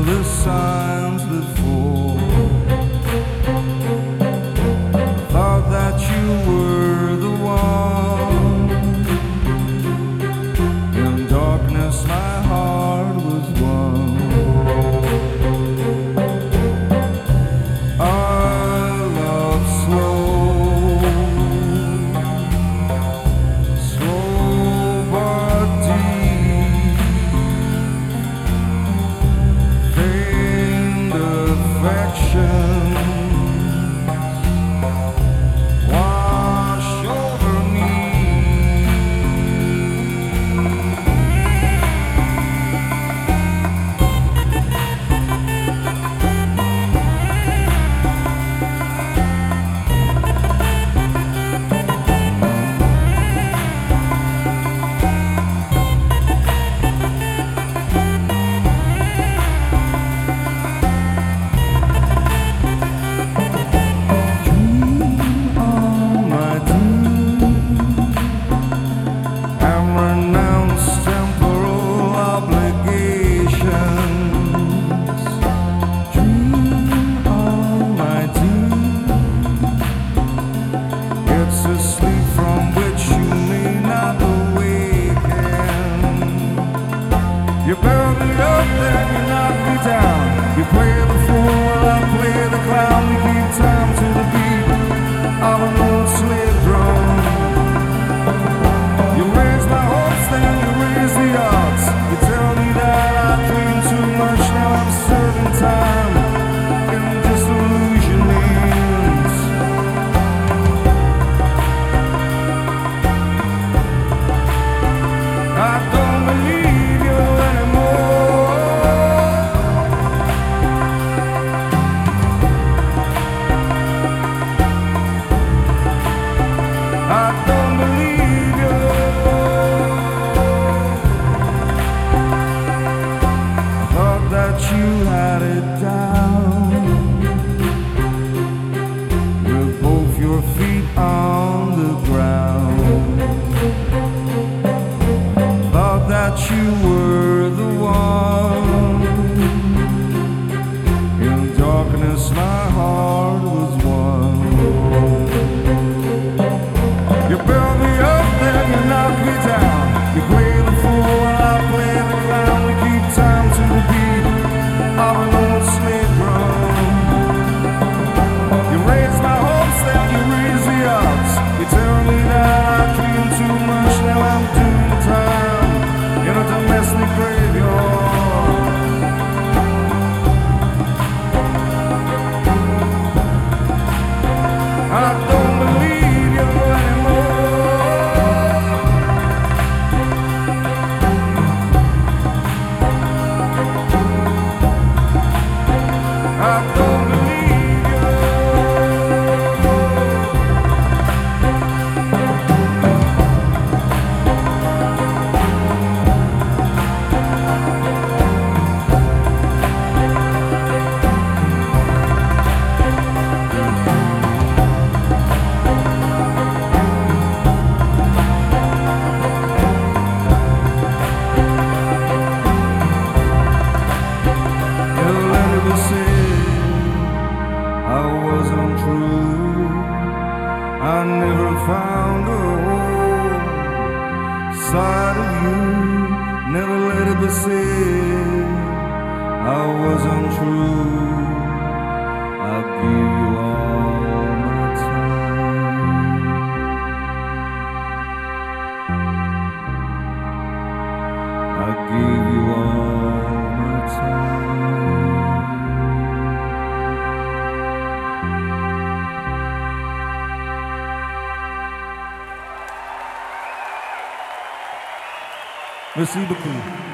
the signs before. Thought that you were the one. In darkness my heart was won. I love slow, slow but deep, feigned affection. It's a sleep from which you may not awaken. You build me up, then you knock me down. You play the fool while I play the clown. We keep time to the beat of an old slave drum. You raise my hopes, then you raise the odds. You tell me that I dream too much, now I'm serving time in disillusionments. I don't believe you anymore. I don't believe you. Thought that you had it down, with both your feet on the ground. Thought that you were the one. In darkness my heart was won. You build me up, then you knock me down. You play the fool and I play the clown. We keep time to the beat of an old slave drum. You raise my hopes, then you raise the odds. You tell me that I dream too much, now I'm doing time in a domestic graveyard. I don't believe you anymore. I don't believe you. I wasn't true. I never found a whole side of you. Never let it be said I wasn't true. I give you all my time. I give you all my time. Merci beaucoup.